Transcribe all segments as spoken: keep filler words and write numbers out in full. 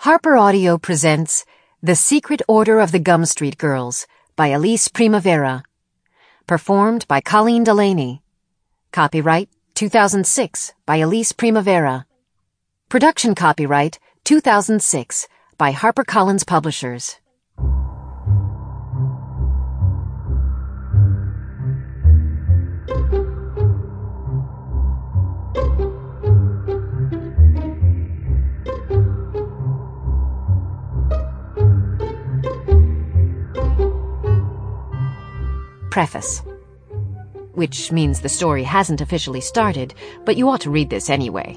Harper Audio presents The Secret Order of the Gum Street Girls by Elise Primavera. Performed by Colleen Delaney. Copyright two thousand six by Elise Primavera. Production copyright two thousand six by HarperCollins Publishers. Preface. Which means the story hasn't officially started, but you ought to read this anyway.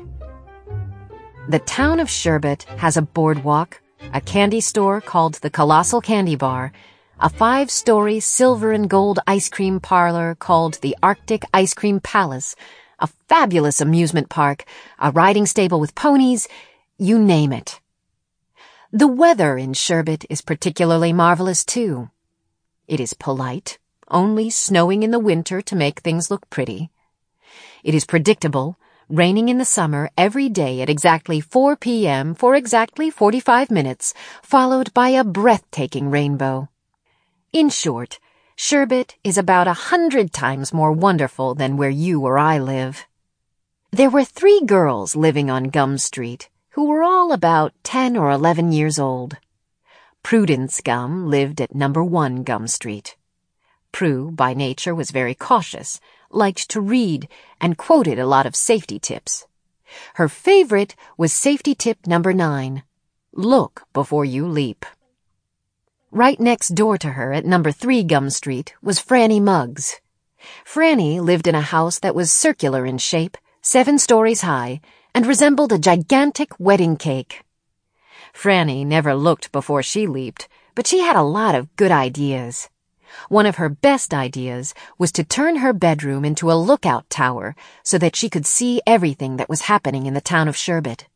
The town of Sherbet has a boardwalk, a candy store called the Colossal Candy Bar, a five-story silver and gold ice cream parlor called the Arctic Ice Cream Palace, a fabulous amusement park, a riding stable with ponies, you name it. The weather in Sherbet is particularly marvelous, too. It is polite, only snowing in the winter to make things look pretty. It is predictable, raining in the summer every day at exactly four p.m. for exactly forty-five minutes, followed by a breathtaking rainbow. In short, Sherbet is about a hundred times more wonderful than where you or I live. There were three girls living on Gum Street who were all about ten or eleven years old. Prudence Gum lived at number one Gum Street. Prue, by nature, was very cautious, liked to read, and quoted a lot of safety tips. Her favorite was safety tip number nine. Look before you leap. Right next door to her at number three Gum Street was Franny Muggs. Franny lived in a house that was circular in shape, seven stories high, and resembled a gigantic wedding cake. Franny never looked before she leaped, but she had a lot of good ideas. One of her best ideas was to turn her bedroom into a lookout tower so that she could see everything that was happening in the town of Sherbet.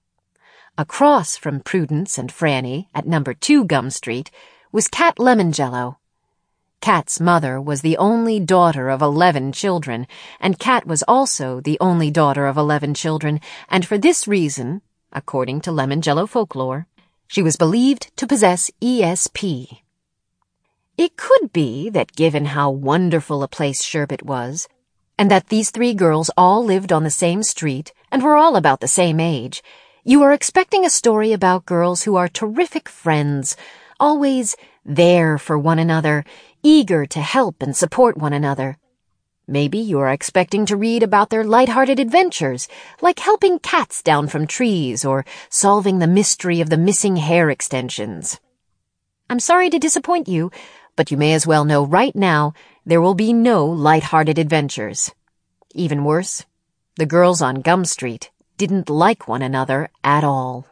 Across from Prudence and Franny at number two Gum Street was Cat Lemonjello. Cat's mother was the only daughter of eleven children, and Cat was also the only daughter of eleven children, and for this reason, according to Lemonjello folklore, she was believed to possess E S P. It could be that given how wonderful a place Sherbet was, and that these three girls all lived on the same street and were all about the same age, you are expecting a story about girls who are terrific friends, always there for one another, eager to help and support one another. Maybe you are expecting to read about their light-hearted adventures, like helping cats down from trees or solving the mystery of the missing hair extensions. I'm sorry to disappoint you, but you may as well know right now there will be no light-hearted adventures. Even worse, the girls on Gum Street didn't like one another at all.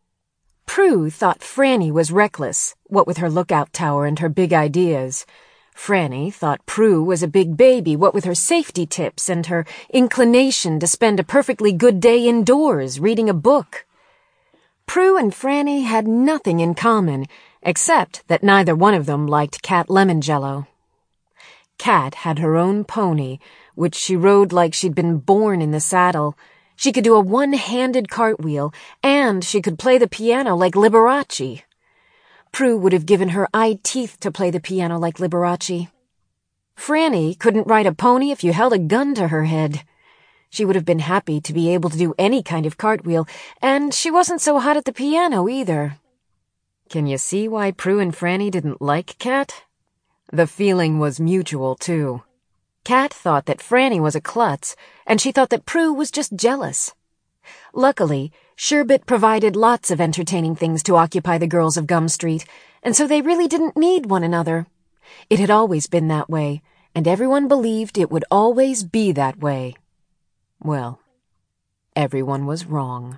Prue thought Franny was reckless, what with her lookout tower and her big ideas. Franny thought Prue was a big baby, what with her safety tips and her inclination to spend a perfectly good day indoors reading a book. Prue and Franny had nothing in common, except that neither one of them liked Cat Lemonjello. Cat had her own pony, which she rode like she'd been born in the saddle. She could do a one-handed cartwheel, and she could play the piano like Liberace. Prue would have given her eye teeth to play the piano like Liberace. Franny couldn't ride a pony if you held a gun to her head. She would have been happy to be able to do any kind of cartwheel, and she wasn't so hot at the piano either. Can you see why Prue and Franny didn't like Cat? The feeling was mutual, too. Cat thought that Franny was a klutz, and she thought that Prue was just jealous. Luckily, Sherbet provided lots of entertaining things to occupy the girls of Gum Street, and so they really didn't need one another. It had always been that way, and everyone believed it would always be that way. Well, everyone was wrong.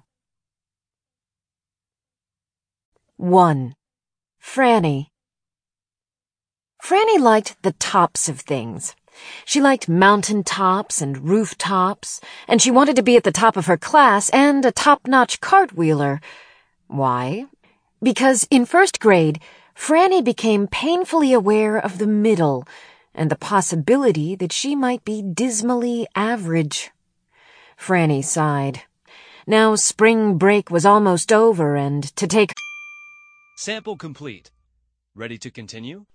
One. Franny. Franny liked the tops of things. She liked mountain tops and rooftops, and she wanted to be at the top of her class and a top-notch cartwheeler. Why? Because in first grade, Franny became painfully aware of the middle and the possibility that she might be dismally average. Franny sighed. Now spring break was almost over, and to take Sample complete. Ready to continue?